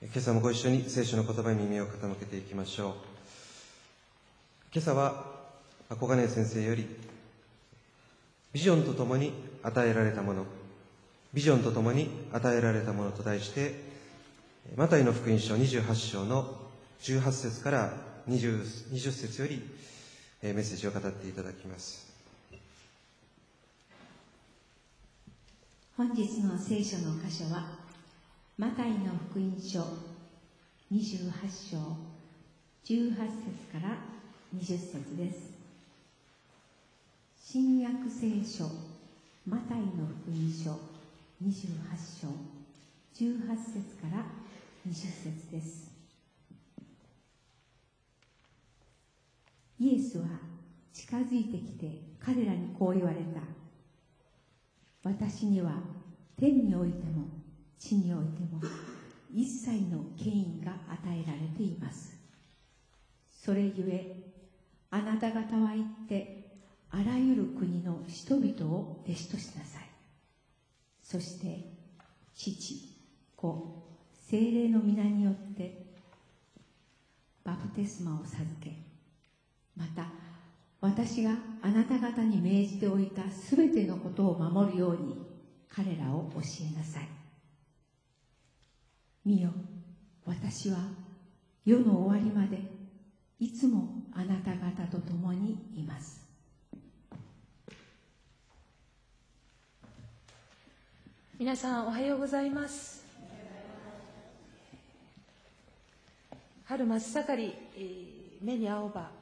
今朝もご一緒に聖書の言葉に耳を傾けていきましょう。今朝は小金井先生よりビジョンとともに与えられたもの、ビジョンとともに与えられたものと題して、マタイの福音書28章の18節から 20節よりメッセージを語っていただきます。 本日の聖書の箇所はマタイの福音書28章18節から20節です。新約聖書マタイの福音書28章18節から20節です。イエスは近づいてきて彼らにこう言われた。私には天においても地においても一切の権威が与えられています。それゆえあなた方は行ってあらゆる国の人々を弟子としなさい。そして父、子、聖霊の皆によってバプテスマを授け、また私があなた方に命じておいたすべてのことを守るように彼らを教えなさい。見よ、私は世の終わりまでいつもあなた方と共にいます。 皆さんおはようございます。春真っ盛り、目に青葉、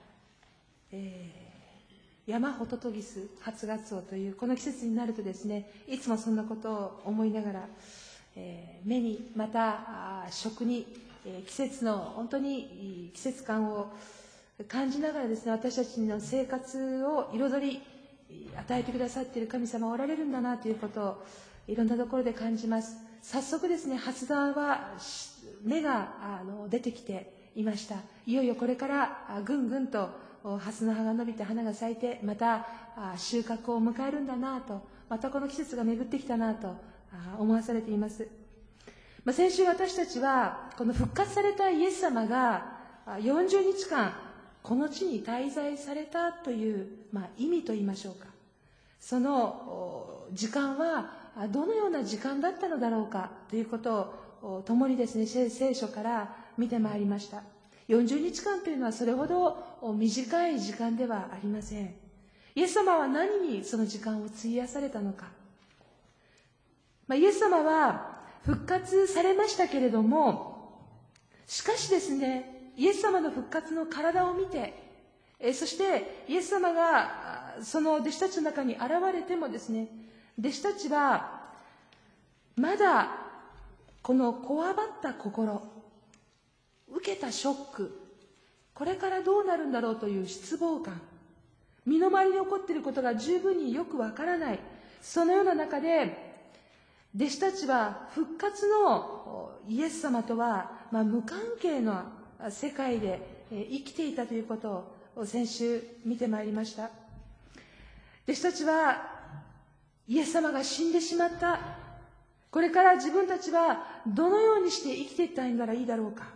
山ホトトギス、初ガツオというこの季節になるとですね、いつもそんなことを思いながら、目にまた食に、季節の本当に季節感を感じながらですね、私たちの生活を彩り与えてくださっている神様おられるんだなということをいろんなところで感じます。早速ですね、初葉は芽が出てきていました。いよいよこれからぐんぐんと蓮の葉が伸びて花が咲いて、また収穫を迎えるんだなと、またこの季節が巡ってきたなと思わされています。先週私たちはこの復活されたイエス様が40日間この地に滞在されたという、意味と言いましょうか、その時間はどのような時間だったのだろうかということを共にですね、聖書から見てまいりました。40日間というのはそれほど短い時間ではありません。イエス様は何にその時間を費やされたのか。イエス様は復活されましたけれども、しかしですね、イエス様の復活の体を見て、そしてイエス様がその弟子たちの中に現れてもですね、弟子たちはまだこのこわばった心、受けたショック、これからどうなるんだろうという失望感、身の回りに起こっていることが十分によくわからない、そのような中で弟子たちは復活のイエス様とは無関係な世界で生きていたということを先週見てまいりました。弟子たちはイエス様が死んでしまった、これから自分たちはどのようにして生きていったらいいだろうか、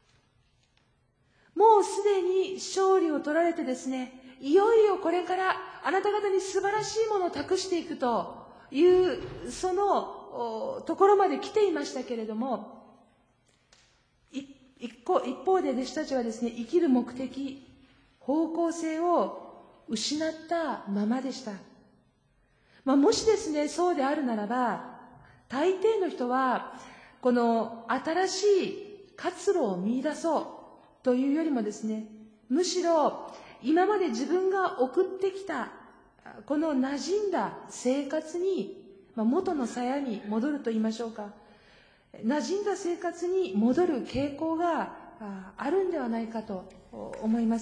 もうすでに勝利を取られてですね、いよいよこれからあなた方に素晴らしいものを託していくというそのところまで来ていましたけれども、一方で弟子たちはですね、生きる目的、方向性を失ったままでした。もしですね、そうであるならば、大抵の人はこの新しい活路を見出そうというよりもですね、むしろ今まで自分が送ってきたこの馴染んだ生活に、元の鞘に戻ると言いましょうか、馴染んだ生活に戻る傾向があるんではないかと思います。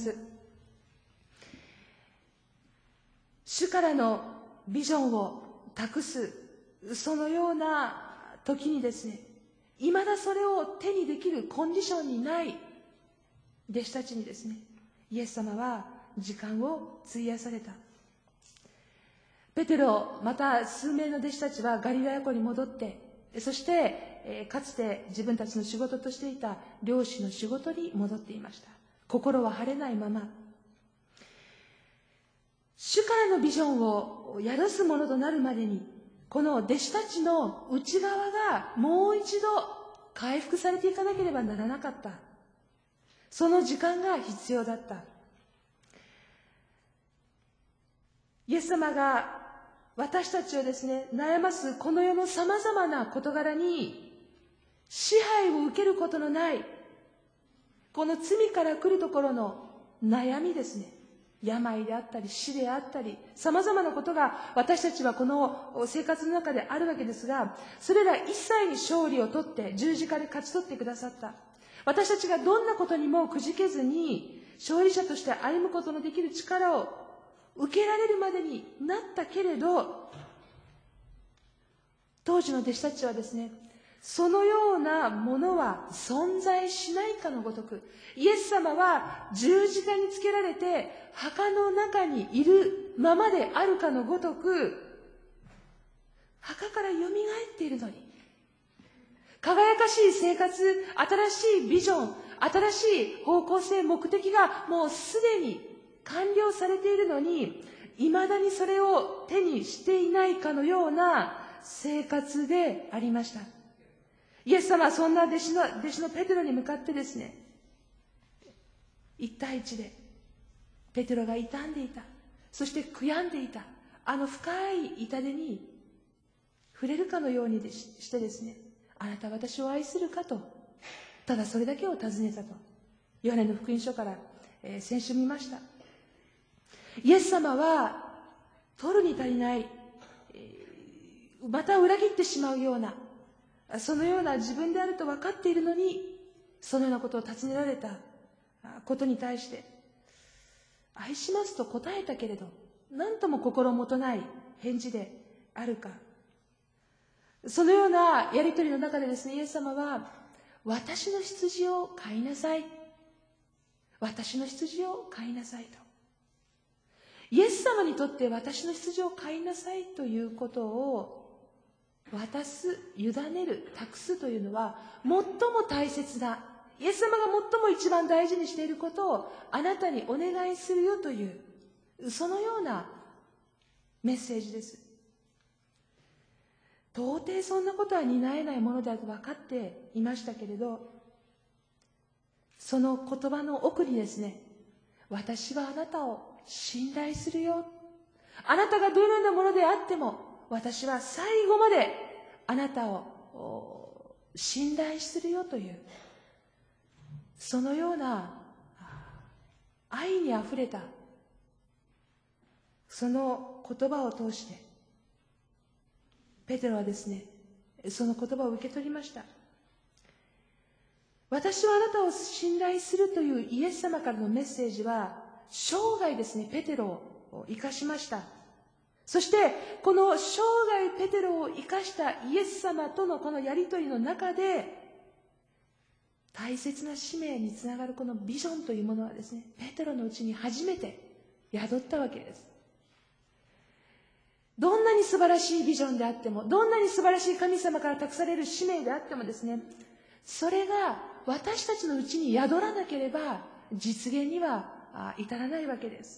主からのビジョンを託す、そのような時にですね、未だそれを手にできるコンディションにない弟子たちにですね、イエス様は時間を費やされた。ペテロ、また数名の弟子たちはガリラヤ湖に戻って、 そしてかつて自分たちの仕事としていた漁師の仕事に戻っていました。心は晴れないまま、主からのビジョンを宿すものとなるまでに、この弟子たちの内側がもう一度回復されていかなければならなかった。その時間が必要だった。イエス様が私たちをですね、悩ますこの世のさまざまな事柄に支配を受けることのない、この罪から来るところの悩みですね。病であったり死であったり、さまざまなことが私たちはこの生活の中であるわけですが、それら一切に勝利を取って十字架で勝ち取ってくださった。私たちがどんなことにもくじけずに勝利者として歩むことのできる力を受けられるまでになったけれど、当時の弟子たちはですね、そのようなものは存在しないかのごとく、イエス様は十字架につけられて墓の中にいるままであるかのごとく、墓からよみがえっているのに、輝かしい生活、新しいビジョン、新しい方向性、目的がもうすでに完了されているのに、いまだにそれを手にしていないかのような生活でありました。イエス様はそんな弟子のペテロに向かってですね、一対一でペテロが傷んでいた、そして悔やんでいたあの深い痛手に触れるかのようにしてですね、あなたは私を愛するかと、ただそれだけを尋ねたと、ヨハネの福音書から、先週見ました。イエス様は取るに足りない、また裏切ってしまうような、そのような自分であると分かっているのに、そのようなことを尋ねられたことに対して、愛しますと答えたけれど、何とも心もとない返事であるか。そのようなやりとりの中でですね、イエス様は、私の羊を飼いなさい。私の羊を飼いなさいと。イエス様にとって私の羊を飼いなさいということを渡す、委ねる、託すというのは最も大切な、イエス様が最も一番大事にしていることをあなたにお願いするよという、そのようなメッセージです。到底そんなことは担えないものであると分かっていましたけれど、その言葉の奥にですね、私はあなたを信頼するよ。あなたがどのようなものであっても、私は最後まであなたを信頼するよという、そのような愛にあふれたその言葉を通して、ペテロはですね、その言葉を受け取りました。私はあなたを信頼するというイエス様からのメッセージは、生涯ですね、ペテロを生かしました。そして、この生涯ペテロを生かしたイエス様とのこのやりとりの中で、大切な使命につながるこのビジョンというものはですね、ペテロのうちに初めて宿ったわけです。どんなに素晴らしいビジョンであっても、どんなに素晴らしい神様から託される使命であってもですね、それが私たちのうちに宿らなければ実現には至らないわけです。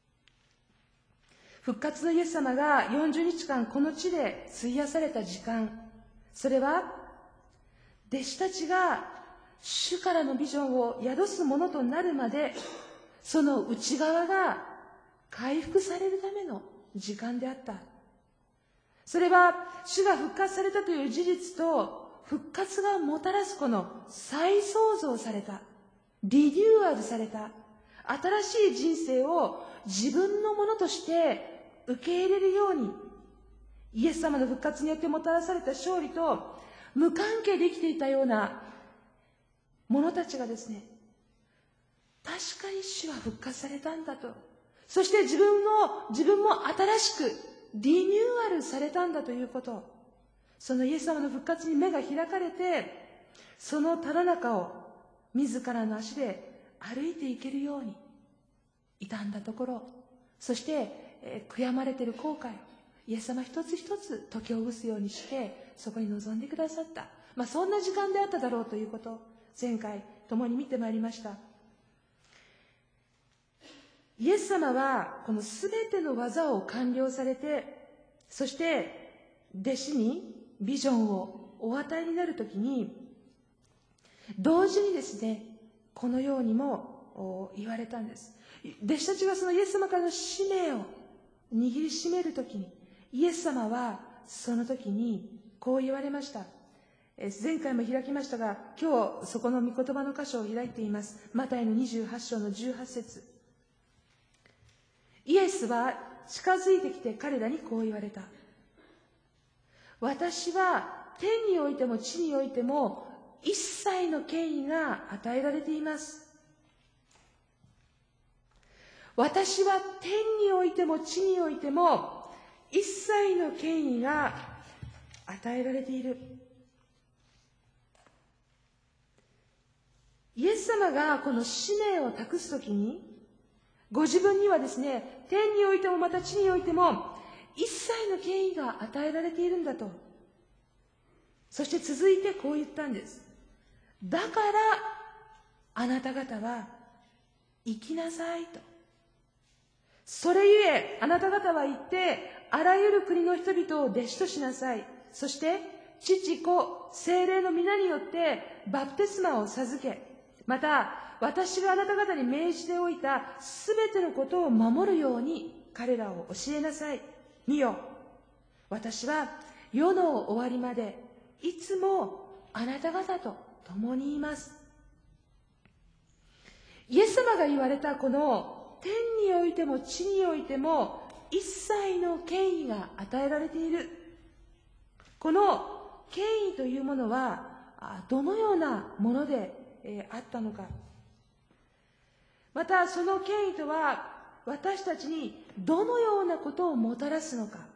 復活のイエス様が40日間この地で費やされた時間、それは弟子たちが主からのビジョンを宿すものとなるまで、その内側が回復されるための時間であった。それは主が復活されたという事実と、復活がもたらすこの再創造された、リニューアルされた新しい人生を自分のものとして受け入れるように、イエス様の復活によってもたらされた勝利と無関係で生きていたような者たちがですね、確かに主は復活されたんだと、そして自分も新しくリニューアルされたんだということ、そのイエス様の復活に目が開かれて、そのただ中を自らの足で歩いていけるように傷んだところ、そして悔やまれている後悔、 イエス様一つ一つ解きほぐすようにしてそこに臨んでくださった、そんな時間であっただろうということを前回共に見てまいりました。イエス様はこのすべての技を完了されて、そして弟子にビジョンをお与えになるときに、同時にですね、このようにも言われたんです。弟子たちがそのイエス様からの使命を握りしめるときに、イエス様はその時にこう言われました。前回も開きましたが、今日そこの御言葉の箇所を開いています。マタイの28章の18節。イエスは近づいてきて彼らにこう言われた。私は天においても地においても一切の権威が与えられています。私は天においても地においても一切の権威が与えられている。イエス様がこの使命を託すときに、ご自分にはですね、天においてもまた地においても一切の権威が与えられているんだと。そして続いてこう言ったんです。だからあなた方は生きなさいと。それゆえあなた方は行ってあらゆる国の人々を弟子としなさい。そして父子聖霊の皆によってバプテスマを授け、また私があなた方に命じておいたすべてのことを守るように彼らを教えなさい。見よ、私は世の終わりまでいつもあなた方と共にいます。イエス様が言われたこの天においても地においても一切の権威が与えられている。この権威というものはどのようなものであったのか。またその権威とは私たちにどのようなことをもたらすのか。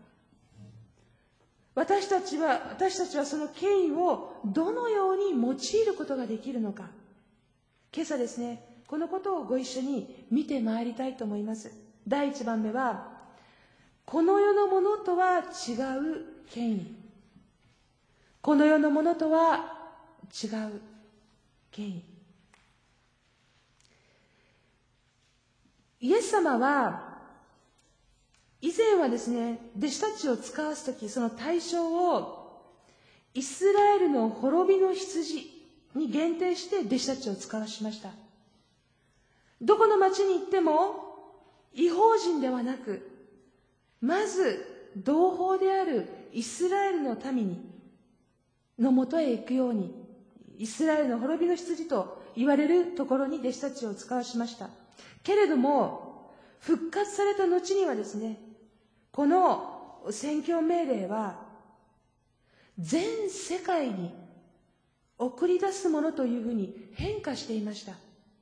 私たちはその権威をどのように用いることができるのか。今朝ですね、このことをご一緒に見てまいりたいと思います。第1番目は、この世のものとは違う権威。この世のものとは違う権威。イエス様は以前はですね、弟子たちを使わすとき、その対象をイスラエルの滅びの羊に限定して弟子たちを使わしました。どこの町に行っても異邦人ではなく、まず同胞であるイスラエルの民のもとへ行くように、イスラエルの滅びの羊と言われるところに弟子たちを使わしました。けれども復活された後にはですね、この宣教命令は全世界に送り出すものというふうに変化していました。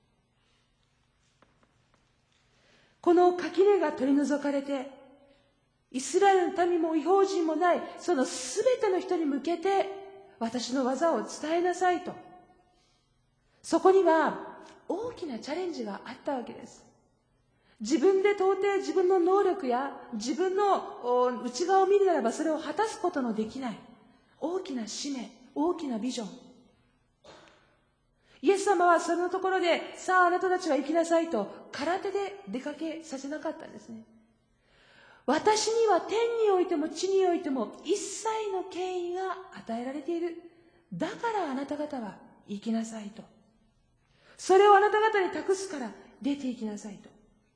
この垣根が取り除かれて、イスラエルの民も異邦人もないそのすべての人に向けて私の技を伝えなさいと。そこには大きなチャレンジがあったわけです。自分で到底自分の能力や自分の内側を見るならばそれを果たすことのできない大きな使命、大きなビジョン。イエス様はそのところで、さああなたたちは行きなさいと空手で出かけさせなかったんですね。私には天においても地においても一切の権威が与えられている。だからあなた方は行きなさいと。それをあなた方に託すから出て行きなさいと。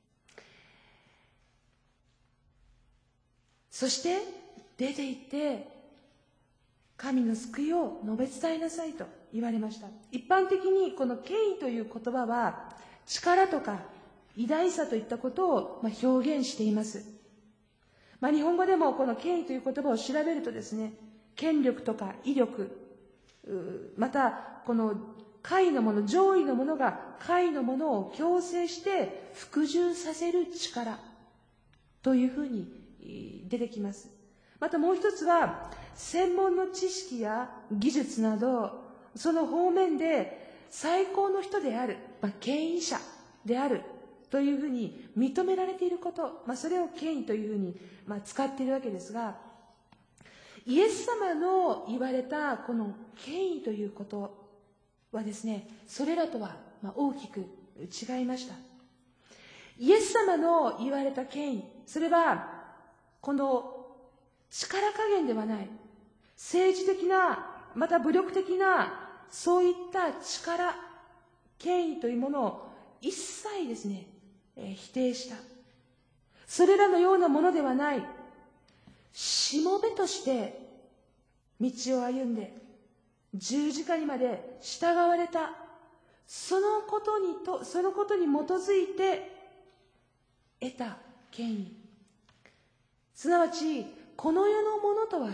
そして出て行って神の救いを述べ伝えなさいと言われました。一般的にこの権威という言葉は力とか偉大さといったことを表現しています。日本語でもこの権威という言葉を調べるとですね、権力とか威力、またこの下位のもの、上位のものが下位のものを強制して服従させる力というふうに出てきます。またもう一つは専門の知識や技術などその方面で最高の人である、権威者であるとというふうに認められていること、それを権威というふうに、使っているわけですが、イエス様の言われたこの権威ということはですね、それらとは大きく違いました。イエス様の言われた権威、それはこの力加減ではない、政治的なまた武力的なそういった力、権威というものを一切ですね、否定した。それらのようなものではない、しもべとして道を歩んで十字架にまで従われた。そのことに基づいて得た権威、すなわちこの世のものとは違う、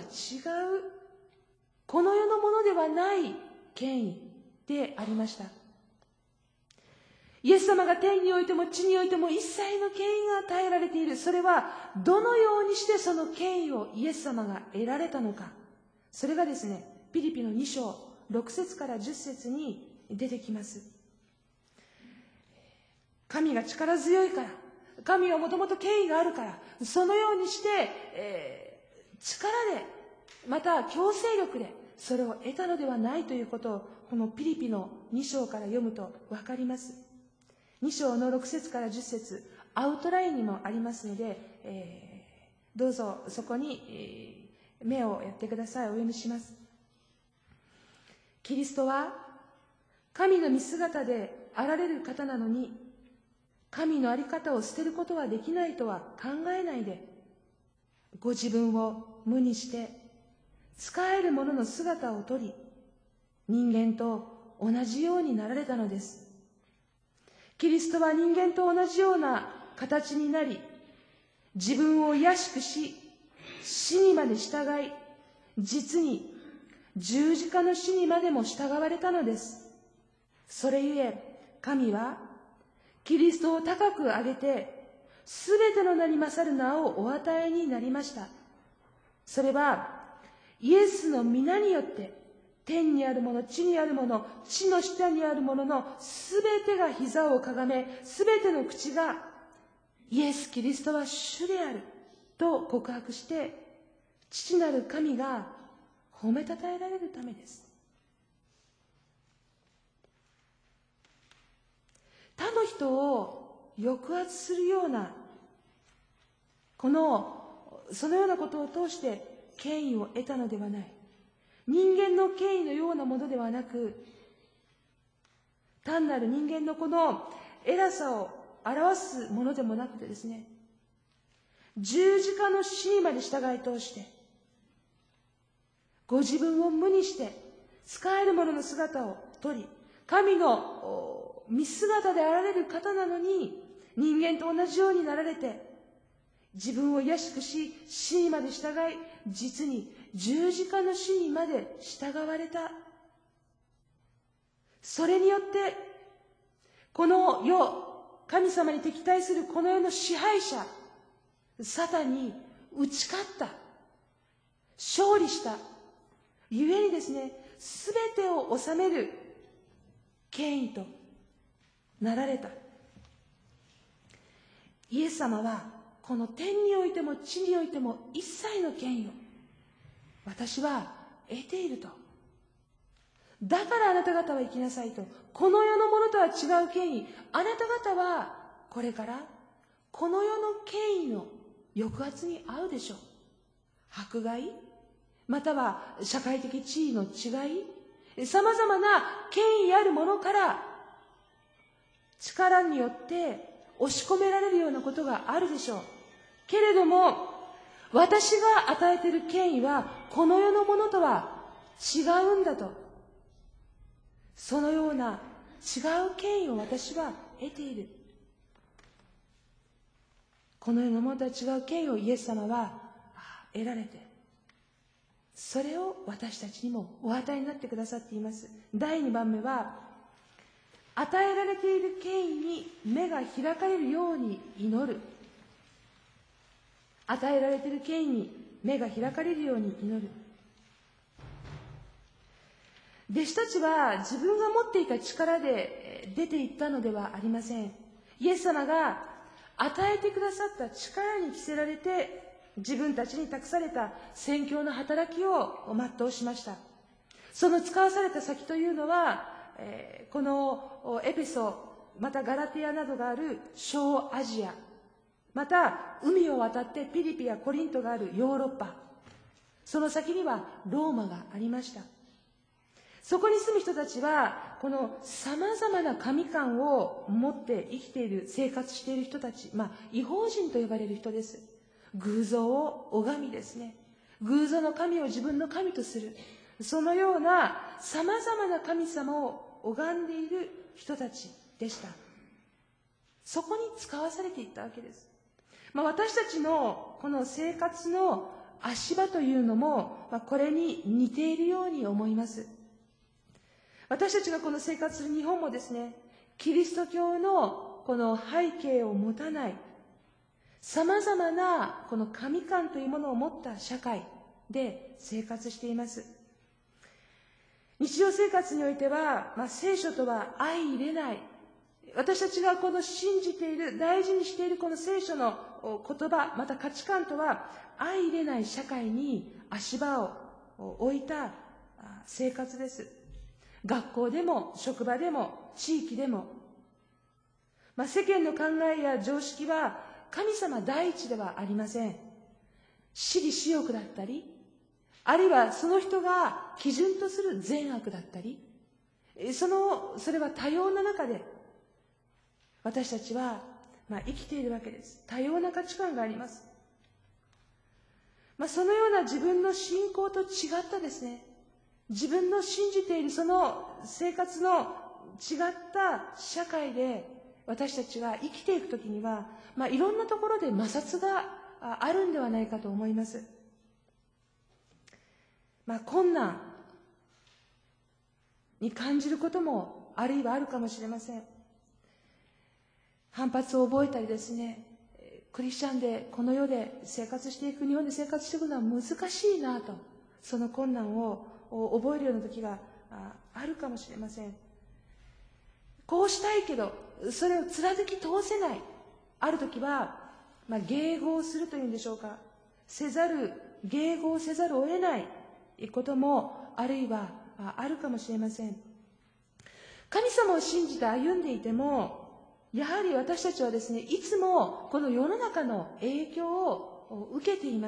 この世のものではない権威でありました。イエス様が天においても地においても一切の権威が与えられている。それはどのようにしてその権威をイエス様が得られたのか。それがですね、ピリピの2章6節から10節に出てきます。神が力強いから、神はもともと権威があるから、そのようにして、力でまた強制力でそれを得たのではないということを、このピリピの2章から読むと分かります。2章の6節から10節、アウトラインにもありますので、どうぞそこに、目をやってください。お読みします。キリストは神の御姿であられる方なのに、神の在り方を捨てることはできないとは考えないで、ご自分を無にして仕える者の姿をとり、人間と同じようになられたのです。キリストは人間と同じような形になり、自分を卑しくし、死にまで従い、実に十字架の死にまでも従われたのです。それゆえ、神はキリストを高く上げて、すべての名に勝る名をお与えになりました。それは、イエスの皆によって、天にあるもの、地にあるもの、地の下にあるもののすべてが膝をかがめ、すべての口が、イエス・キリストは主であると告白して、父なる神が褒めたたえられるためです。他の人を抑圧するような、そのようなことを通して権威を得たのではない。人間の権威のようなものではなく、単なる人間のこの偉さを表すものでもなくてですね、十字架の死にまで従い通して、ご自分を無にして仕える者の姿をとり、神の見姿であられる方なのに、人間と同じようになられて、自分を卑しくし、死にまで従い、実に十字架の死にまで従われた。それによって、この世、神様に敵対するこの世の支配者、サタンに打ち勝った。勝利した。ゆえにですね、すべてを治める権威となられた。イエス様は、この天においても地においても一切の権威を私は得ていると。だからあなた方は生きなさいと。この世のものとは違う権威。あなた方はこれからこの世の権威の抑圧に遭うでしょう。迫害、または社会的地位の違い、様々な権威あるものから力によって押し込められるようなことがあるでしょう。けれども、私が与えている権威はこの世のものとは違うんだと。そのような違う権威を私は得ている。この世のものとは違う権威をイエス様は得られて、それを私たちにもお与えになってくださっています。第2番目は、与えられている権威に目が開かれるように祈る。与えられている権威に目が開かれるように祈る。弟子たちは自分が持っていた力で出ていったのではありません。 イエス様が与えてくださった力に着せられて、自分たちに託された宣教の働きを全うしました。その使わされた先というのは、このエペソ、またガラテヤなどがある小アジア、また海を渡ってピリピやコリントがあるヨーロッパ、その先にはローマがありました。そこに住む人たちは、この様々な神観を持って生きている、生活している人たち、異邦人と呼ばれる人です。偶像を拝みですね。偶像の神を自分の神とする。そのような様々な神様を拝んでいる人たちでした。そこに使わされていったわけです。私たちのこの生活の足場というのも、これに似ているように思います。私たちがこの生活する日本もですね、キリスト教のこの背景を持たない、様々なこの神観というものを持った社会で生活しています。日常生活においては、聖書とは相入れない、私たちがこの信じている、大事にしているこの聖書の言葉、また価値観とは相入れない社会に足場を置いた生活です。学校でも職場でも地域でも、世間の考えや常識は神様第一ではありません。私利私欲だったり、あるいはその人が基準とする善悪だったり、それは多様な中で私たちは生きているわけです。多様な価値観があります。そのような自分の信仰と違ったですね、自分の信じているその生活の違った社会で私たちが生きていくときには、いろんなところで摩擦があるんではないかと思います。困難に感じることもあるいはあるかもしれません。反発を覚えたりですね、クリスチャンでこの世で生活していく、日本で生活していくのは難しいなと、その困難を覚えるような時があるかもしれません。こうしたいけどそれを貫き通せない、ある時は迎合するというんでしょうか、迎合せざるを得ないこともあるいはあるかもしれません。神様を信じて歩んでいても、やはり私たちはですね、いつもこの世の中の影響を受けています。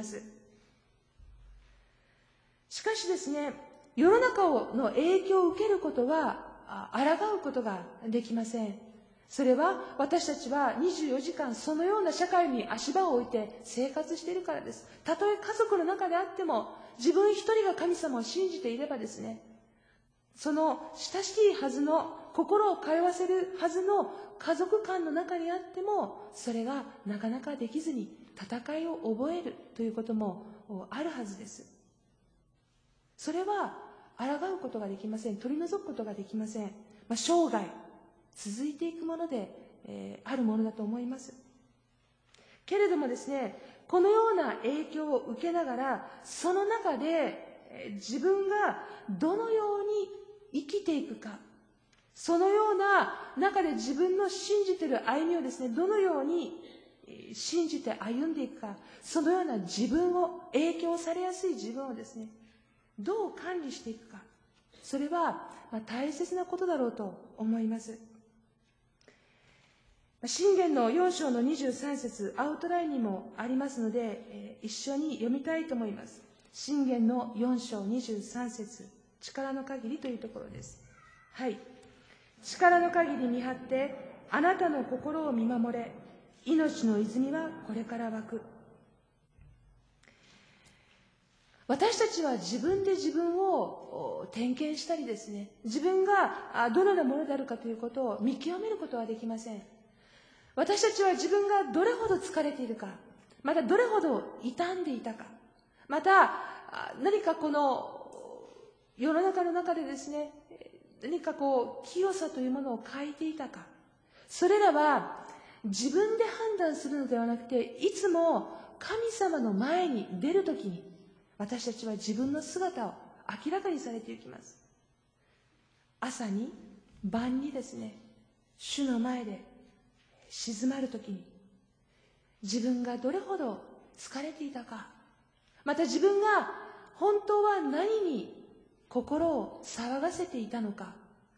しかしですね、世の中の影響を受けることは抗うことができません。それは私たちは24時間そのような社会に足場を置いて生活しているからです。たとえ家族の中であっても、自分一人が神様を信じていればですね、その親しいはずの、心を通わせるはずの家族間の中にあっても、それがなかなかできずに戦いを覚えるということもあるはずです。それは抗うことができません。取り除くことができません。生涯続いていくもので、あるものだと思います。けれどもですね、このような影響を受けながら、その中で自分がどのように生きていくか、そのような中で自分の信じている歩みをですね、どのように信じて歩んでいくか、そのような自分を、影響されやすい自分をですね、どう管理していくか、それは大切なことだろうと思います。箴言の4章の23節、アウトラインにもありますので、一緒に読みたいと思います。箴言の4章23節、力の限りというところです。はい。力の限り見張ってあなたの心を見守れ、命の泉はこれから湧く。私たちは自分で自分を点検したりですね、自分がどのようなものであるかということを見極めることはできません。私たちは自分がどれほど疲れているか、またどれほど傷んでいたか、また何かこの世の中の中でですね、何か清さというものを欠いていたか、それらは自分で判断するのではなくて、いつも神様の前に出るときに私たちは自分の姿を明らかにされていきます。朝に晩にですね、主の前で静まるときに、自分がどれほど疲れていたか、また自分が本当は何に心を騒がせていたのか。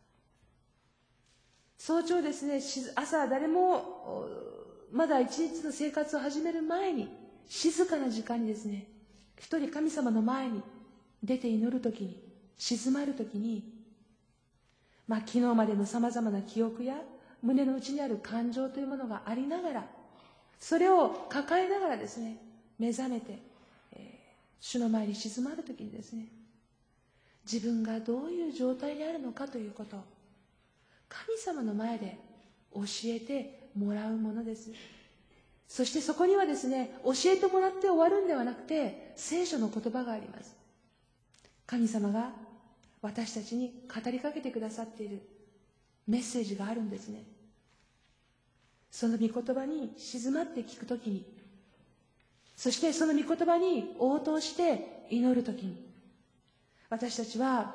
早朝ですね、朝誰もまだ一日の生活を始める前に、静かな時間にですね、一人神様の前に出て祈るときに、静まるときに、昨日までのさまざまな記憶や胸の内にある感情というものがありながら、それを抱えながらですね、目覚めて、主の前に静まるときにですね、自分がどういう状態にあるのかということを神様の前で教えてもらうものです。そしてそこにはですね、教えてもらって終わるんではなくて、聖書の言葉があります。神様が私たちに語りかけてくださっているメッセージがあるんですね。その御言葉に静まって聞くときに、そしてその御言葉に応答して祈るときに、私たちは、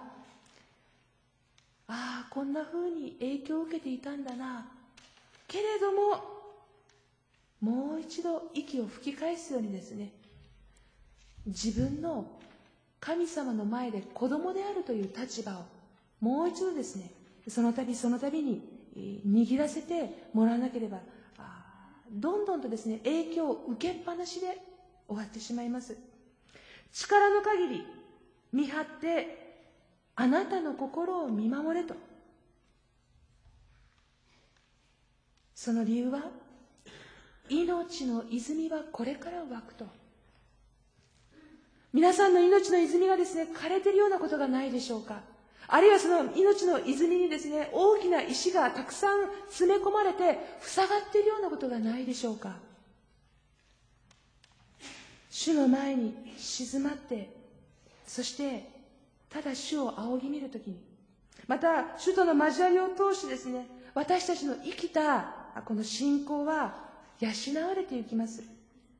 こんな風に影響を受けていたんだな。けれども、もう一度息を吹き返すようにですね、自分の神様の前で子供であるという立場をもう一度ですね、その度に握らせてもらわなければ、どんどんとですね、影響を受けっぱなしで終わってしまいます。力の限り見張ってあなたの心を見守れと。その理由は、命の泉はこれから湧くと。皆さんの命の泉がですね、枯れているようなことがないでしょうか。あるいはその命の泉にですね、大きな石がたくさん詰め込まれて塞がっているようなことがないでしょうか。主の前に静まって、そしてただ主を仰ぎ見るときに、また主との交わりを通してですね、私たちの生きたこの信仰は養われていきます。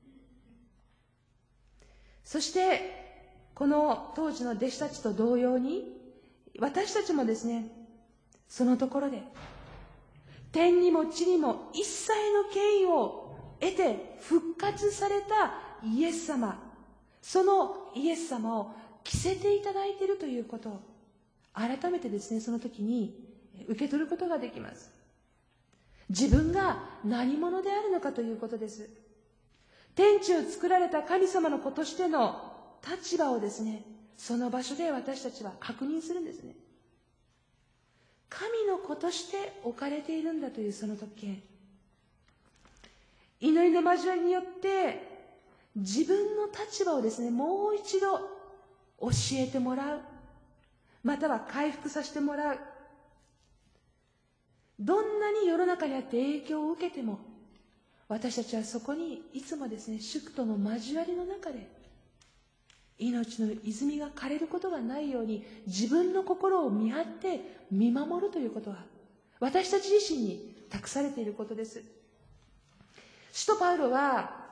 そしてこの当時の弟子たちと同様に、私たちもですね、そのところで天にも地にも一切の権威を得て復活されたイエス様、そのイエス様を着せていただいているということを改めてですね、その時に受け取ることができます。自分が何者であるのかということです。天地を作られた神様の子としての立場をですね、その場所で私たちは確認するんですね。神の子として置かれているんだというその特権。祈りの交わりによって自分の立場をですね、もう一度教えてもらう。または回復させてもらう。どんなに世の中にあって影響を受けても、私たちはそこにいつもですね、主との交わりの中で命の泉が枯れることがないように自分の心を見張って見守るということは、私たち自身に託されていることです。使徒パウロは、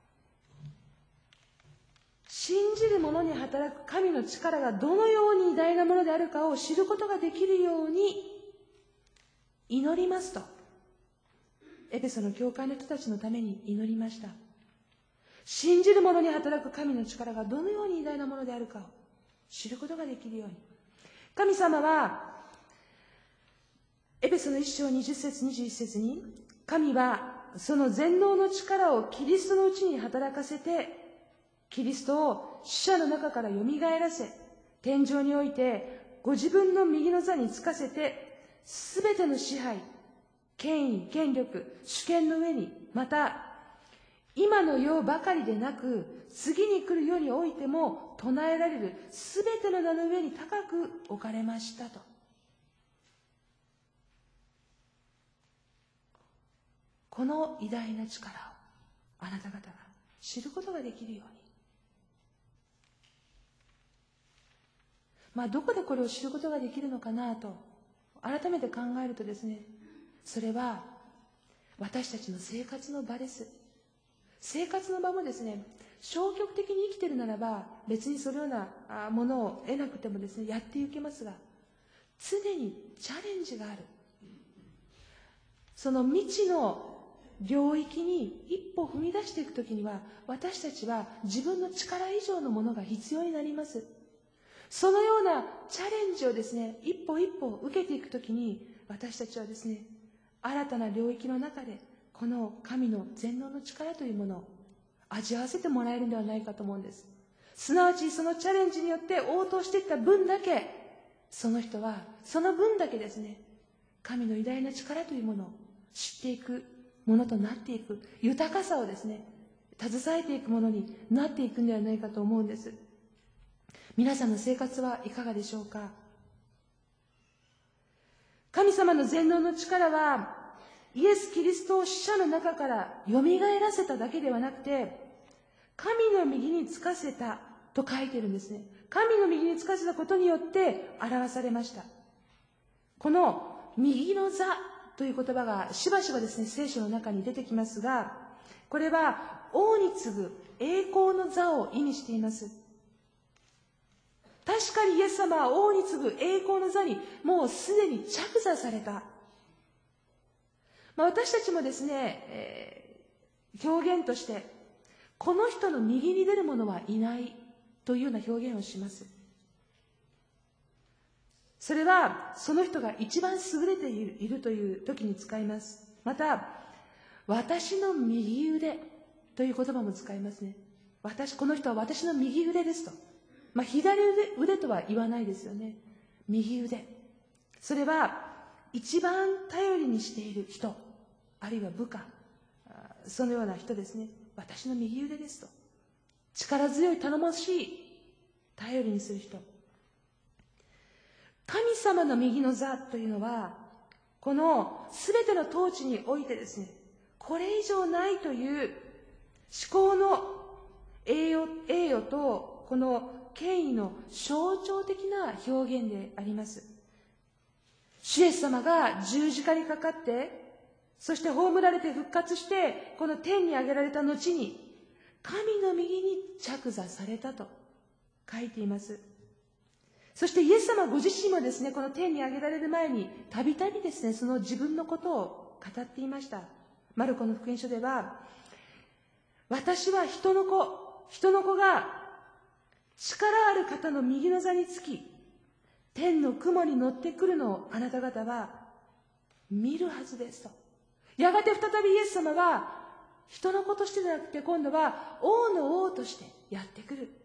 信じる者に働く神の力がどのように偉大なものであるかを知ることができるように祈りますと、エペソの教会の人たちのために祈りました。信じる者に働く神の力がどのように偉大なものであるかを知ることができるように。神様はエペソの1章20節21節に、神はその全能の力をキリストのうちに働かせて、キリストを死者の中からよみがえらせ、天上においてご自分の右の座につかせて、すべての支配、権威、権力、主権の上に、また今の世ばかりでなく次に来る世においても唱えられるすべての名の上に高く置かれましたと。この偉大な力をあなた方が知ることができるように。どこでこれを知ることができるのかなと改めて考えるとですね、それは私たちの生活の場です。生活の場もですね、消極的に生きているならば別にそのようなものを得なくてもですね、やっていけますが、常にチャレンジがある。その未知の領域に一歩踏み出していくときには、私たちは自分の力以上のものが必要になります。そのようなチャレンジをですね、一歩一歩受けていくときに、私たちはですね、新たな領域の中でこの神の全能の力というものを味わわせてもらえるのではないかと思うんです。すなわちそのチャレンジによって応答していった分だけ、その人はその分だけですね、神の偉大な力というものを知っていくものとなっていく、豊かさをですね、携えていくものになっていくのではないかと思うんです。皆さんの生活はいかがでしょうか。神様の全能の力は、イエス・キリストを死者の中からよみがえらせただけではなくて、神の右につかせたと書いているんですね。神の右につかせたことによって表されました。この右の座という言葉がしばしばですね、聖書の中に出てきますが、これは王に次ぐ栄光の座を意味しています。確かにイエス様は王に次ぐ栄光の座にもうすでに着座された。私たちもですね、表現として、この人の右に出る者はいないというような表現をします。それはその人が一番優れているという時に使います。また、私の右腕という言葉も使いますね。この人は私の右腕ですと。左腕とは言わないですよね。右腕。それは一番頼りにしている人、あるいは部下、そのような人ですね。私の右腕ですと。力強い頼もしい、頼りにする人。神様の右の座というのは、このすべての統治においてですね、これ以上ないという至高の栄誉とこの権威の象徴的な表現であります。主イエス様が十字架にかかって、そして葬られて復活して、この天に上げられた後に、神の右に着座されたと書いています。そしてイエス様ご自身もですね、この天に上げられる前に、たびたびですね、その自分のことを語っていました。マルコの福音書では、私は人の子が力ある方の右の座につき、天の雲に乗ってくるのをあなた方は見るはずですと。やがて再びイエス様が人の子としてでなくて、今度は王の王としてやってくる。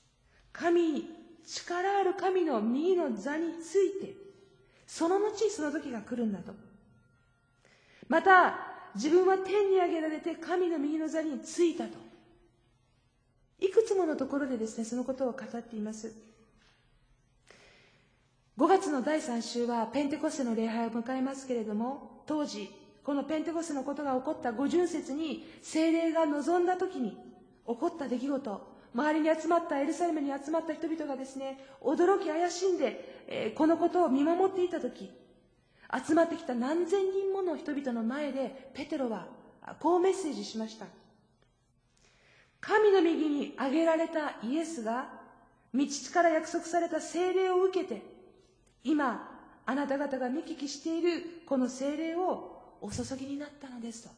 力ある神の右の座について、その後その時が来るんだと。また、自分は天に上げられて神の右の座についたと。いくつものところでですね、そのことを語っています。5月の第3週はペンテコステの礼拝を迎えますけれども、当時、このペンテコステのことが起こった50節に、聖霊が臨んだ時に起こった出来事、周りに集まった、エルサレムに集まった人々がですね、驚き怪しんで、このことを見守っていた時、集まってきた何千人もの人々の前で、ペテロはこうメッセージしました。神の右に挙げられたイエスが、御父から約束された聖霊を受けて、今、あなた方が見聞きしているこの聖霊をお注ぎになったのですと。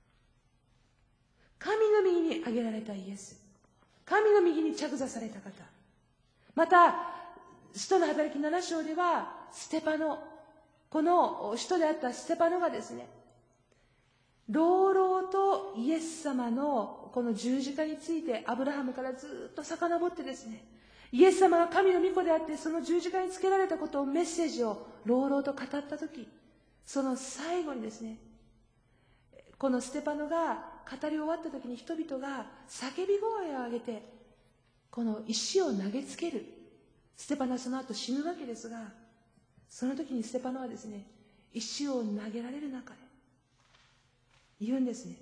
神の右に挙げられたイエス。神の右に着座された方。また、使徒の働き7章では、この使徒であったステパノがですね、朗々とイエス様のこの十字架について、アブラハムからずっと遡ってですね、イエス様が神の御子であって、その十字架につけられたことを、メッセージを朗々と語ったとき、その最後にですね、このステパノが語り終わったときに、人々が叫び声を上げて、この石を投げつける。ステパノはその後死ぬわけですが、その時にステパノはですね、石を投げられる中で言うんですね。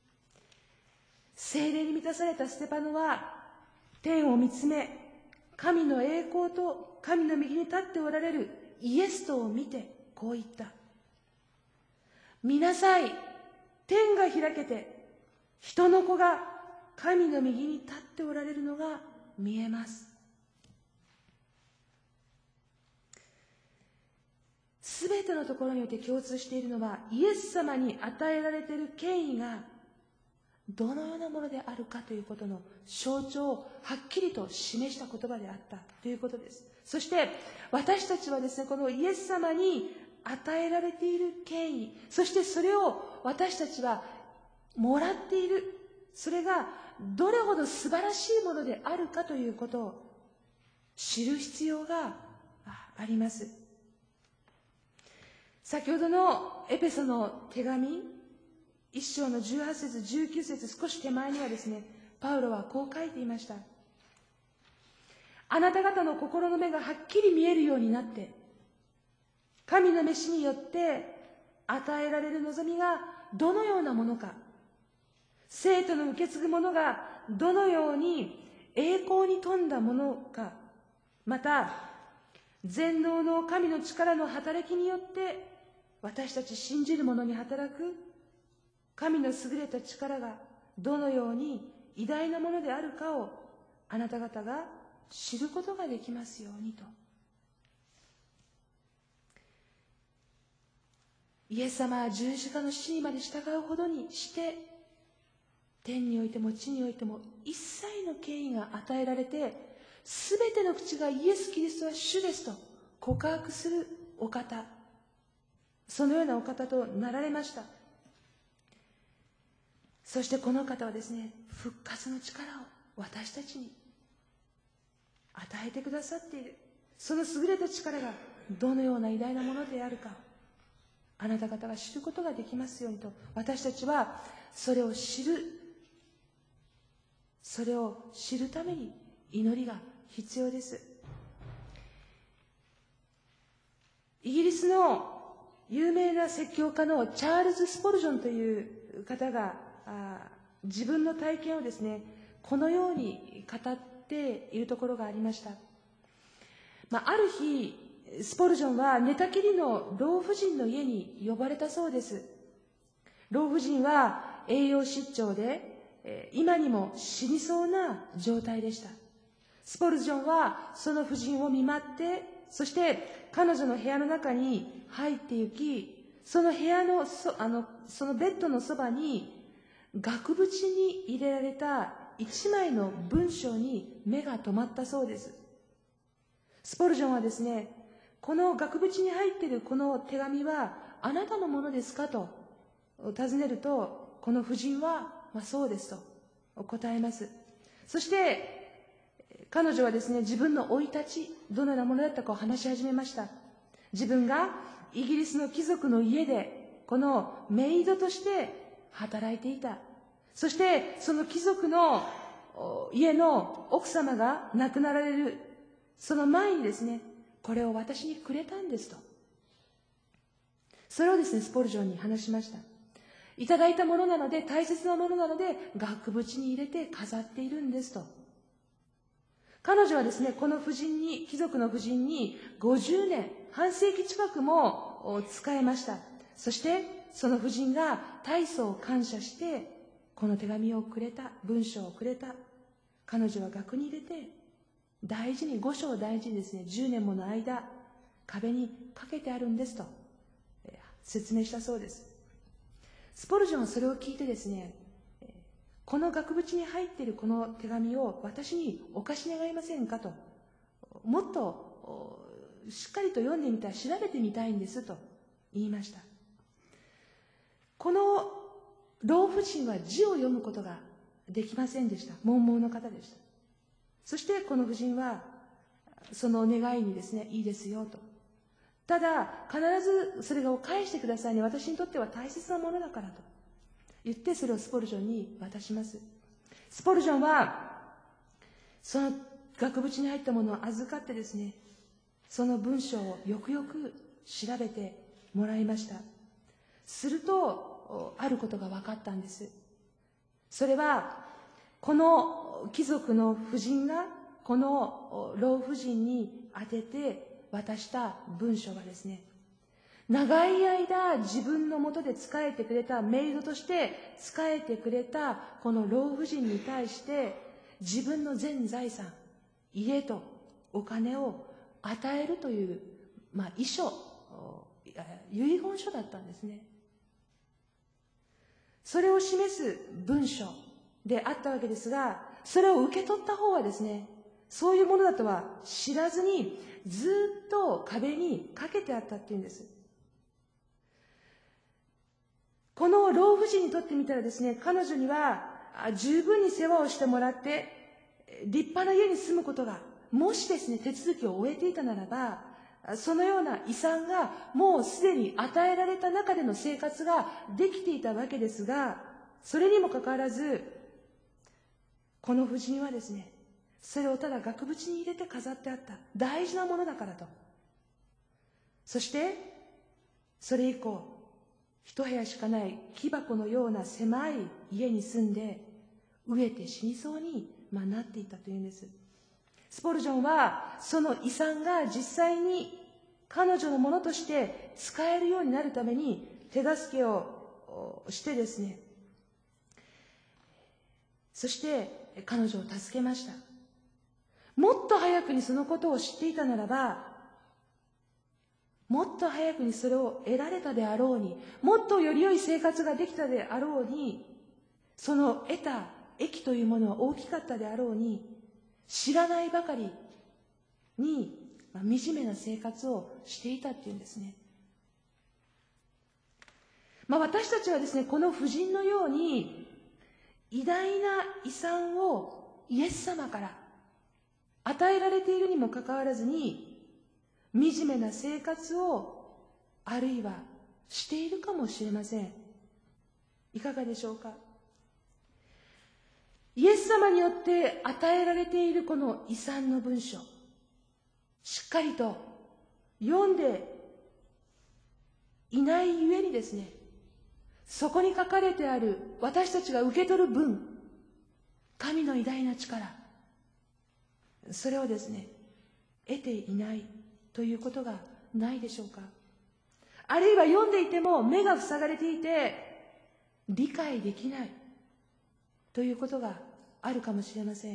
聖霊に満たされたステパノは天を見つめ、神の栄光と神の右に立っておられるイエスとを見てこう言った。見なさい、天が開けて人の子が神の右に立っておられるのが見えます。すべててのところにおいて共通しているのは、イエス様に与えられている権威がどのようなものであるかということの象徴をはっきりと示した言葉であったということです。そして私たちはですね、このイエス様に与えられている権威、そしてそれを私たちはもらっている、それがどれほど素晴らしいものであるかということを知る必要があります。先ほどのエペソの手紙1章の18節19節少し手前にはですね、パウロはこう書いていました。あなた方の心の目がはっきり見えるようになって、神の召しによって与えられる望みがどのようなものか、生徒の受け継ぐものがどのように栄光に富んだものか、また全能の神の力の働きによって私たち信じる者に働く神の優れた力がどのように偉大なものであるかをあなた方が知ることができますようにと。イエス様は十字架の死にまで従うほどにして、天においても地においても一切の権威が与えられて、すべての口がイエス・キリストは主ですと告白するお方、そのようなお方となられました。そしてこの方はですね、復活の力を私たちに与えてくださっている。その優れた力がどのような偉大なものであるかをあなた方が知ることができますようにと、私たちはそれを知るために祈りが必要です。イギリスの有名な説教家のチャールズ・スポルジョンという方が自分の体験をですね、このように語っているところがありました。ある日スポルジョンは寝たきりの老婦人の家に呼ばれたそうです。老婦人は栄養失調で今にも死にそうな状態でした。スポルジョンはその婦人を見舞って、そして彼女の部屋の中に入って行き、その部屋のそのベッドのそばに額縁に入れられた一枚の文章に目が留まったそうです。スポルジョンはですね、この額縁に入っているこの手紙はあなたのものですかと尋ねると、この婦人は、そうですと答えます。そして彼女はですね、自分の生い立ち、どのようなものだったかを話し始めました。自分がイギリスの貴族の家でこのメイドとして働いていた。そしてその貴族の家の奥様が亡くなられるその前にですね、これを私にくれたんですと。それをですね、スポルジョンに話しました。いただいたものなので、大切なものなので額縁に入れて飾っているんですと。彼女はですね、この婦人に、貴族の婦人に50年、半世紀近くも仕えました。そしてその婦人が大層感謝してこの手紙をくれた、文章をくれた。彼女は額に入れて大事に、5章を大事にですね、10年もの間壁にかけてあるんですと説明したそうです。スポルジョンはそれを聞いてですね、この額縁に入っているこの手紙を私にお貸し願いませんかと、もっとしっかりと読んでみたい、調べてみたいんですと言いました。この老婦人は字を読むことができませんでした。文盲の方でした。そしてこの婦人はその願いにですね、いいですよと。ただ必ずそれを返してくださいね、私にとっては大切なものだからと言って、それをスポルジョンに渡します。スポルジョンはその額縁に入ったものを預かってですね、その文章をよくよく調べてもらいました。するとあることが分かったんです。それはこの貴族の婦人がこの老婦人に宛てて渡した文章はですね、長い間自分のもとで仕えてくれた、メイドとして仕えてくれたこの老婦人に対して自分の全財産、家とお金を与えるという、遺書、 遺言書だったんですね。それを示す文書であったわけですが、それを受け取った方はですね、そういうものだとは知らずにずっと壁にかけてあったっていうんです。この老婦人にとってみたらですね、彼女には十分に世話をしてもらって立派な家に住むことが、もしですね手続きを終えていたならば、そのような遺産がもうすでに与えられた中での生活ができていたわけですが、それにもかかわらずこの婦人はですね、それをただ額縁に入れて飾ってあった、大事なものだからと。そしてそれ以降、一部屋しかない木箱のような狭い家に住んで、飢えて死にそうになっていたというんです。スポルジョンはその遺産が実際に彼女のものとして使えるようになるために手助けをしてですね、そして彼女を助けました。もっと早くにそのことを知っていたならば、もっと早くにそれを得られたであろうに、もっとより良い生活ができたであろうに、その得た益というものは大きかったであろうに、知らないばかりに惨めな生活をしていたっていうんですね。私たちはですね、この婦人のように偉大な遺産をイエス様から与えられているにもかかわらずに、惨めな生活をあるいはしているかもしれません。いかがでしょうか。イエス様によって与えられているこの遺産の文書、しっかりと読んでいないゆえにですね、そこに書かれてある私たちが受け取る分、神の偉大な力、それをですね得ていないということがないでしょうか。あるいは読んでいても目が塞がれていて理解できないということがあるかもしれません。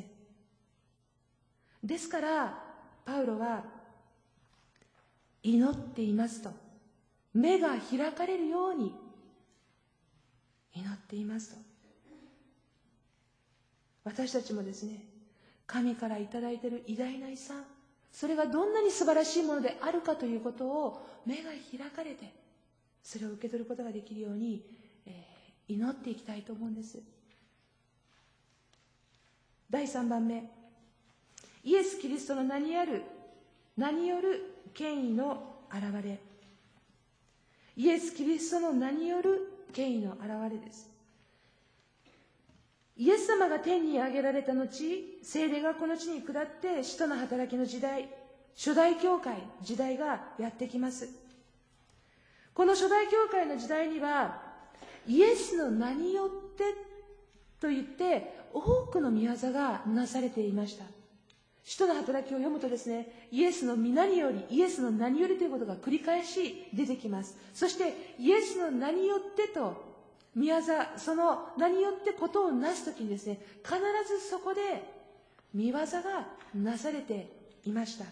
ですからパウロは祈っていますと、目が開かれるように祈っていますと。私たちもですね、神からいただいている偉大な遺産、それがどんなに素晴らしいものであるかということを目が開かれて、それを受け取ることができるように、祈っていきたいと思うんです。第3番目、イエス・キリストの名による権威の現れ。イエス・キリストの名による権威の現れです。イエス様が天に上げられた後、聖霊がこの地に下って使徒の働きの時代、初代教会時代がやってきます。この初代教会の時代には、イエスの名によってと言って多くの御業がなされていました。使徒の働きを読むとですね、イエスの皆により、イエスの名によりということが繰り返し出てきます。そしてイエスの名によってと御業、その名によってことをなすときにですね、必ずそこで御業がなされていました。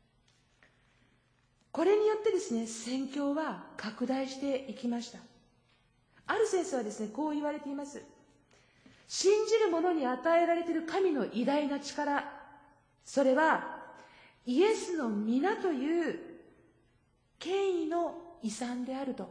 これによってですね、宣教は拡大していきました。ある先生はですね、こう言われています。信じる者に与えられている神の偉大な力、それはイエスの皆という権威の遺産であると。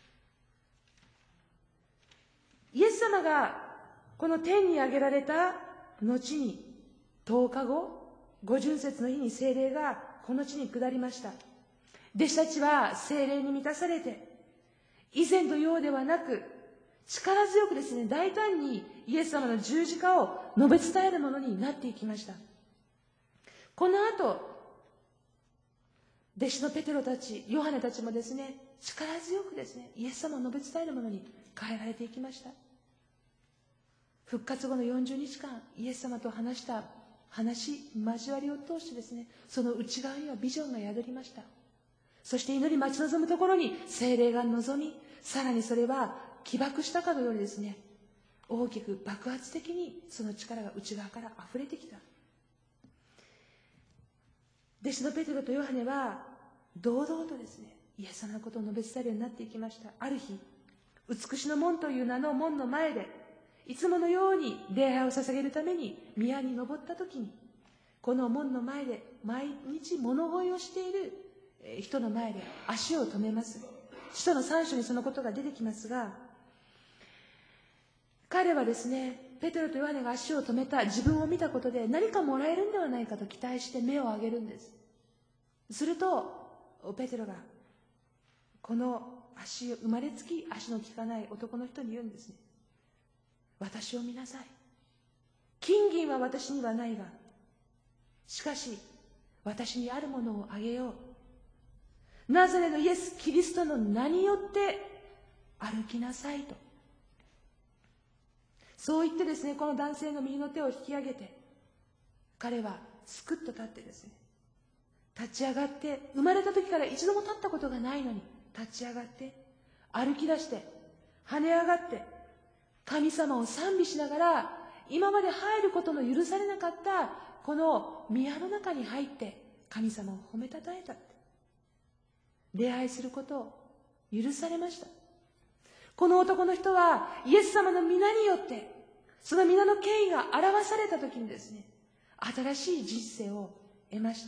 イエス様がこの天に上げられた後に10日後、五旬節の日に聖霊がこの地に下りました。弟子たちは聖霊に満たされて、以前のようではなく力強くですね、大胆にイエス様の十字架を述べ伝えるものになっていきました。この後、弟子のペテロたち、ヨハネたちもですね、力強くですね、イエス様を述べ伝えるものに変えられていきました。復活後の40日間、イエス様と話した交わりを通してですね、その内側にはビジョンが宿りました。そして祈り待ち望むところに聖霊が望み、さらにそれは起爆したかのようにですね、大きく爆発的にその力が内側から溢れてきた。弟子のペテロとヨハネは堂々とですね、 イエス様のことを述べ伝えるようになっていきました。ある日、美しの門という名の門の前で、いつものように礼拝を捧げるために宮に登った時に、この門の前で毎日物乞いをしている人の前で足を止めます。使徒の3章にそのことが出てきますが、彼はですね、ペテロとヨハネが足を止めた自分を見たことで何かもらえるんではないかと期待して目を上げるんです。するとペテロがこの生まれつき足の利かない男の人に言うんですね。私を見なさい。金銀は私にはないが、しかし私にあるものをあげよう。ナザレのイエス・キリストの名によって歩きなさいと。そう言ってですね、この男性の右の手を引き上げて、彼はすくっと立ってですね、立ち上がって、生まれた時から一度も立ったことがないのに立ち上がって歩き出して跳ね上がって神様を賛美しながら、今まで入ることの許されなかったこの宮の中に入って神様を褒めたたえた。礼拝することを許されました。この男の人はイエス様の皆によってその皆の権威が表された時にですね、新しい人生を得ました。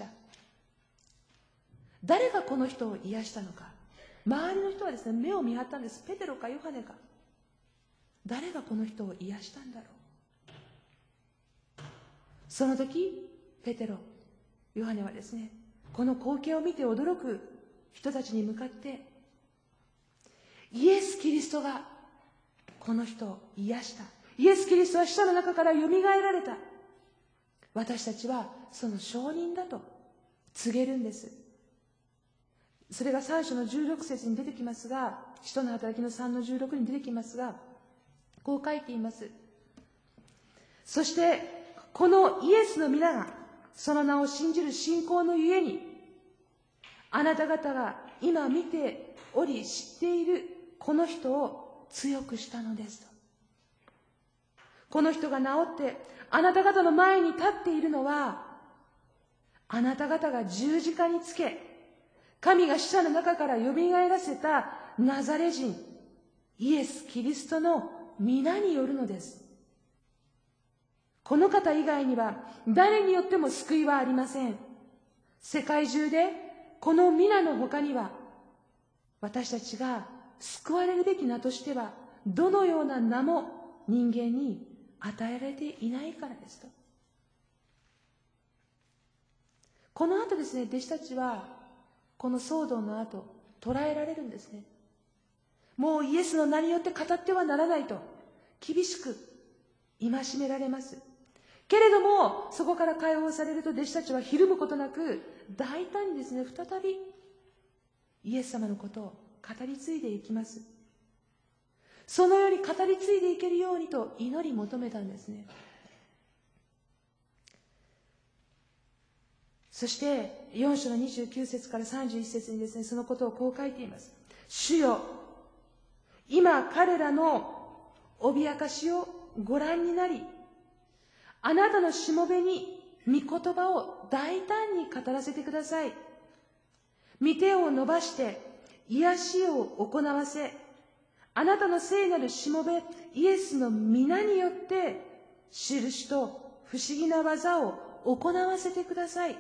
誰がこの人を癒したのか。周りの人はですね、目を見張ったんです。ペテロかヨハネか。誰がこの人を癒したんだろう。その時ペテロ、ヨハネはですね、この光景を見て驚く人たちに向かって、イエス・キリストがこの人を癒した。イエス・キリストは死者の中からよみがえられた。私たちはその証人だと告げるんです。それが3章の16節に出てきますが、使徒の働きの3の16に出てきますが、こう書いています。そしてこのイエスの皆がその名を信じる信仰のゆえに、あなた方が今見ており知っているこの人を強くしたのですと。この人が治ってあなた方の前に立っているのは、あなた方が十字架につけ神が死者の中からよみがえらせたナザレ人イエス・キリストの皆によるのです。この方以外には誰によっても救いはありません。世界中でこの皆の他には私たちが救われるべき名としてはどのような名も人間に与えられていないからですと。この後ですね、弟子たちはこの騒動の後捕らえられるんですね。もうイエスの名によって語ってはならないと厳しく戒められます。けれどもそこから解放されると弟子たちはひるむことなく大胆にですね、再びイエス様のことを語り継いでいきます。そのように語り継いでいけるようにと祈り求めたんですね。そして4章の29節から31節にですね、そのことをこう書いています。主よ、今彼らの脅かしをご覧になり、あなたのしもべに御言葉を大胆に語らせてください。御手を伸ばして癒しを行わせ、あなたの聖なるしもべイエスの皆によって印と不思議な技を行わせてください。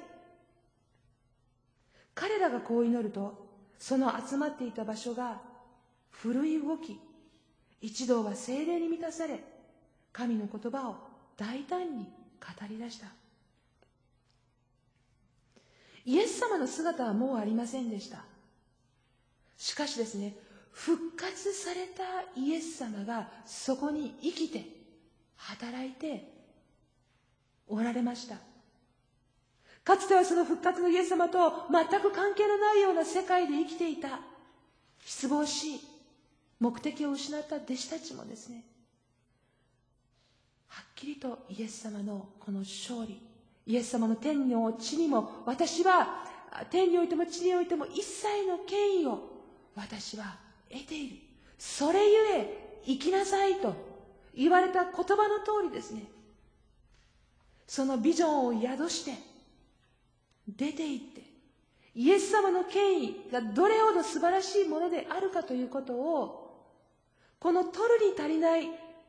彼らがこう祈ると、その集まっていた場所が震い動き、一同は聖霊に満たされ、神の言葉を大胆に語り出した。イエス様の姿はもうありませんでした。しかしですね、復活されたイエス様がそこに生きて働いておられました。かつてはその復活のイエス様と全く関係のないような世界で生きていた、失望し目的を失った弟子たちもですね、はっきりとイエス様のこの勝利、イエス様の天にも地にも、私は天においても地においても一切の権威を私は得ている、それゆえ生きなさいと言われた言葉の通りですね、そのビジョンを宿して出て行ってイエス様の権威がどれほど素晴らしいものであるかということを、この取るに足りない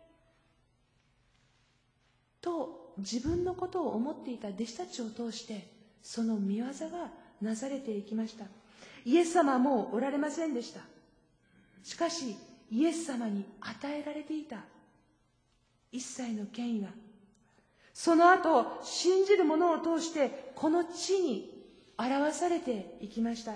と自分のことを思っていた弟子たちを通して、その御業がなされていきました。イエス様はもうおられませんでした。しかしイエス様に与えられていた一切の権威は、その後信じる者を通してこの地に表されていきました。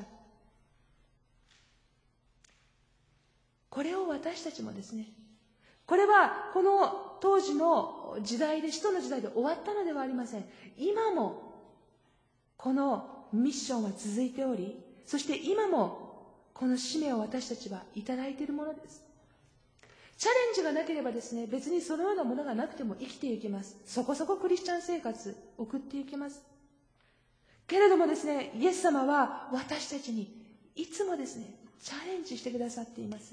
これを私たちもですね、これはこの当時の時代で、使徒の時代で終わったのではありません。今もこのミッションは続いており、そして今もこの使命を私たちはいただいているものです。チャレンジがなければですね、別にそのようなものがなくても生きていけます。そこそこクリスチャン生活送っていけます。けれどもですね、イエス様は私たちにいつもですね、チャレンジしてくださっています。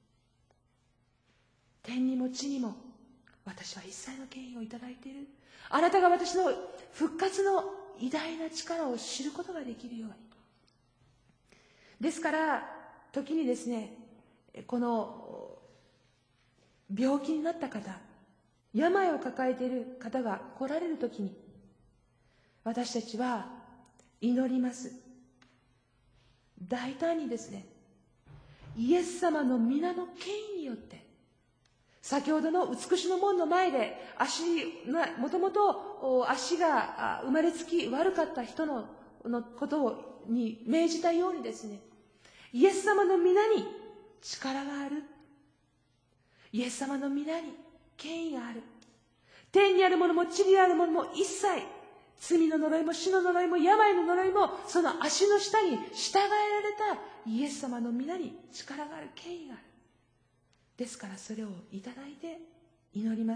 天にも地にも私は一切の権威をいただいている。あなたが私の復活の偉大な力を知ることができるように。ですから時にですね、この病気になった方、病を抱えている方が来られるときに、私たちは祈ります。大胆にですね、イエス様の皆の権威によって、先ほどの美しの門の前でもともと足が生まれつき悪かった人のことに命じたようにですね、イエス様の皆に力がある。イエス様の皆に権威がある。天にあるものも地にあるものも一切、罪の呪いも死の呪いも病の呪いも、その足の下に従えられたイエス様の皆に力がある、権威がある。ですからそれをいただいて祈ります。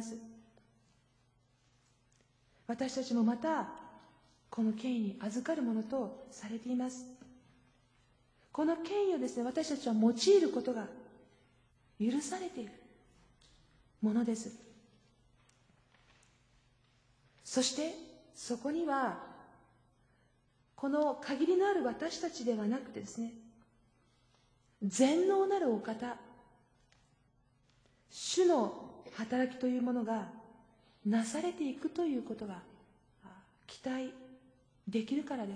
私たちもまたこの権威に預かるものとされています。この権威をですね、私たちは用いることが許されているものです。そしてそこにはこの限りのある私たちではなくてですね、全能なるお方、主の働きというものがなされていくということが期待できるからです。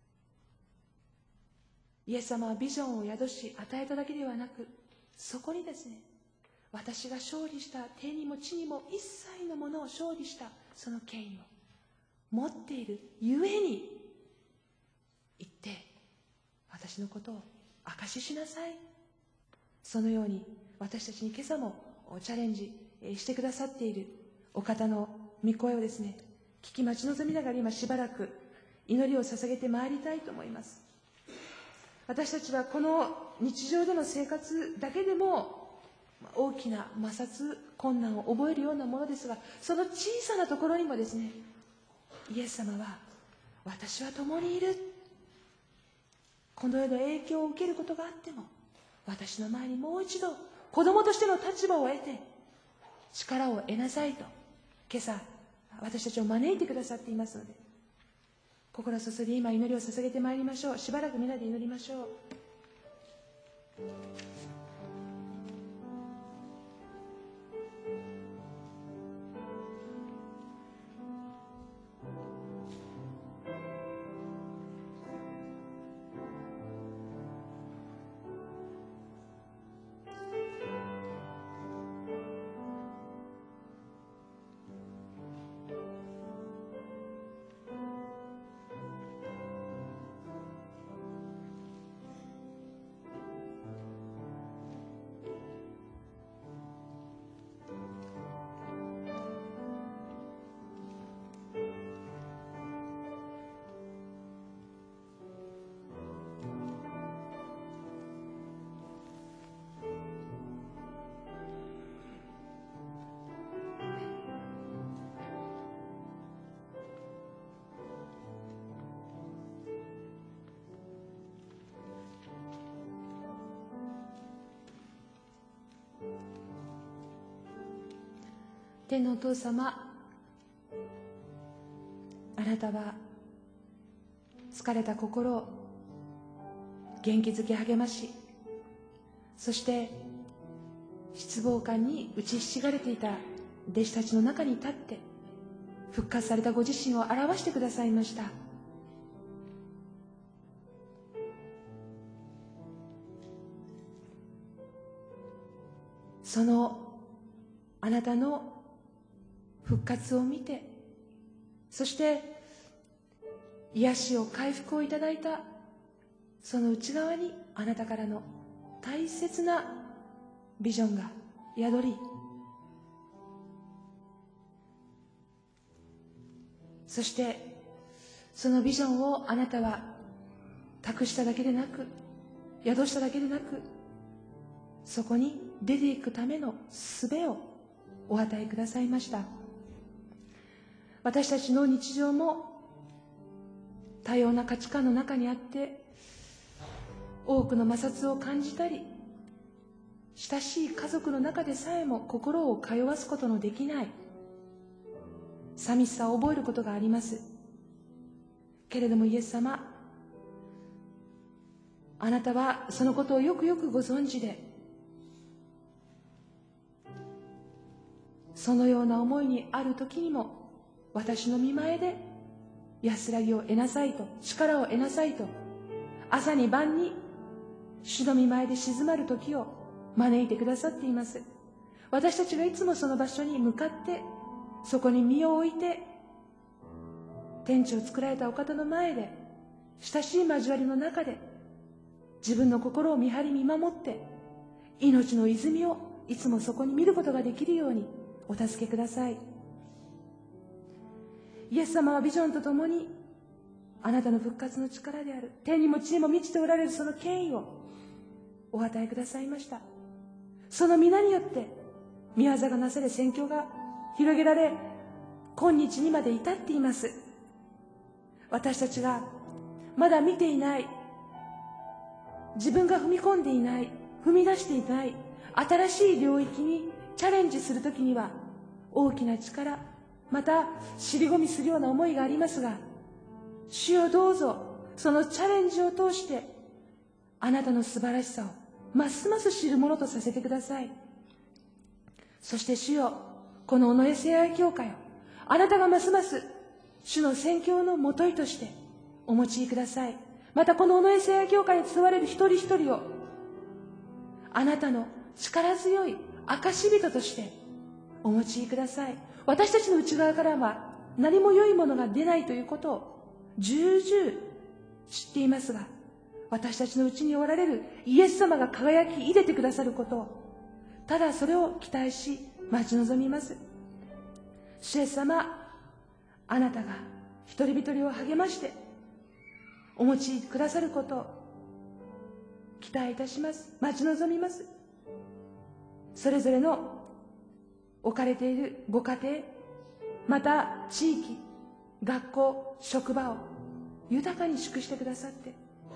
イエス様はビジョンを宿し与えただけではなく、そこにですね、私が勝利した天にも地にも一切のものを勝利したその権威を持っているゆえに、言って私のことを証ししなさい。そのように私たちに今朝もチャレンジしてくださっているお方の御声をですね、聞き待ち望みながら今しばらく祈りを捧げてまいりたいと思います。私たちはこの日常での生活だけでも大きな摩擦、困難を覚えるようなものですが、その小さなところにもですね、イエス様は私は共にいる。この世の影響を受けることがあっても、私の前にもう一度子供としての立場を得て力を得なさいと、今朝私たちを招いてくださっていますので、心注いで今祈りを捧げてまいりましょう。しばらく皆で祈りましょう。天のお父様、あなたは疲れた心、 元気づけ励まし、そして失望感に打ちひしがれていた弟子たちの中に立って復活されたご自身を表してくださいました。そのあなたの復活を見て、そして癒しを回復をいただいたその内側にあなたからの大切なビジョンが宿り、そしてそのビジョンをあなたは託しただけでなく、宿しただけでなく、そこに出ていくための術をお与えくださいました。私たちの日常も多様な価値観の中にあって、多くの摩擦を感じたり、親しい家族の中でさえも心を通わすことのできない寂しさを覚えることがあります。けれどもイエス様、あなたはそのことをよくよくご存知で、そのような思いにある時にも私の見前で安らぎを得なさいと、力を得なさいと、朝に晩に主の見前で静まる時を招いてくださっています。私たちがいつもその場所に向かって、そこに身を置いて、天地を作られたお方の前で親しい交わりの中で自分の心を見張り見守って、命の泉をいつもそこに見ることができるようにお助けください。イエス様はビジョンとともにあなたの復活の力である天にも地にも満ちておられるその権威をお与えくださいました。その皆によって御業がなされ、宣教が広げられ、今日にまで至っています。私たちがまだ見ていない、自分が踏み込んでいない、踏み出していない新しい領域にチャレンジするときには、大きな力、また尻込みするような思いがありますが、主よどうぞそのチャレンジを通してあなたの素晴らしさをますます知るものとさせてください。そして主よ、この尾上聖愛教会をあなたがますます主の宣教のもといとしてお用いください。またこの尾上聖愛教会に集われる一人一人をあなたの力強い証人としてお用いください。私たちの内側からは何も良いものが出ないということを重々知っていますが、私たちのうちにおられるイエス様が輝き出てくださることを、ただそれを期待し待ち望みます。主イエス様、あなたが一人一人を励ましてお持ちくださることを期待いたします。待ち望みます。それぞれの置かれているご家庭、また地域、学校、職場を豊かに祝してくださって、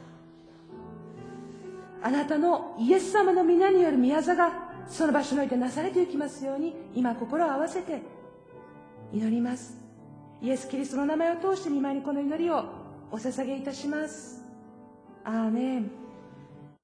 あなたのイエス様の皆による御業がその場所においてなされていきますように、今心を合わせて祈ります。イエス・キリストの名前を通して御前にこの祈りをお捧げいたします。アーメン。